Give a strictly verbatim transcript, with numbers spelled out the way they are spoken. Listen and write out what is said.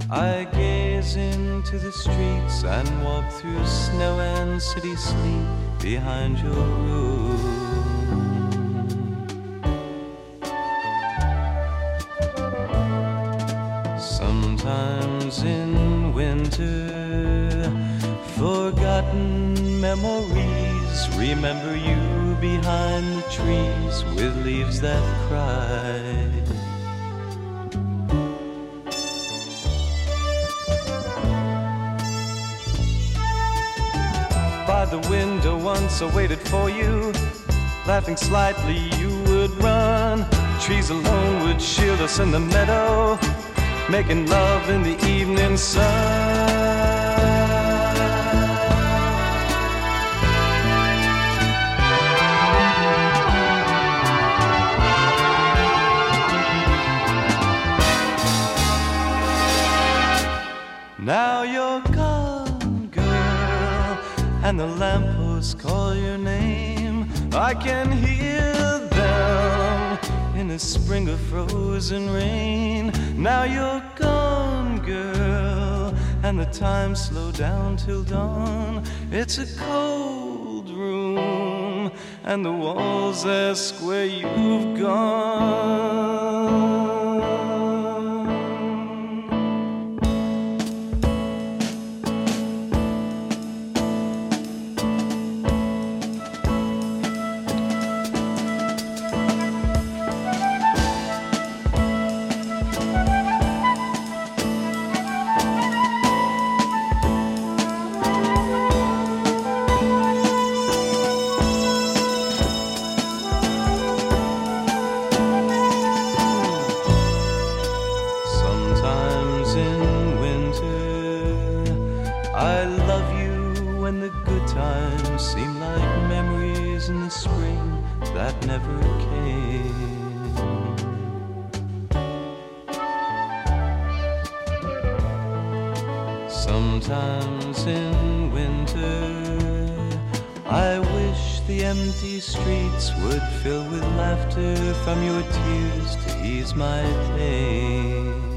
I gaze into the streets and walk through snow and city sleep behind your room. Sometimes in winter, forgotten memories remember you behind the trees with leaves that cry. By the window once I waited for you, laughing slightly you would run. Trees alone would shield us in the meadow, making love in the evening sun. Now you're gone, girl, and the lampposts call your name. I can hear them in a spring of frozen rain. Now you're gone, girl, and the time slowed down till dawn. It's a cold room, and the walls ask where you've gone. I love you when the good times seem like memories in the spring that never came. Sometimes in winter, I wish the empty streets would fill with laughter from your tears to ease my pain.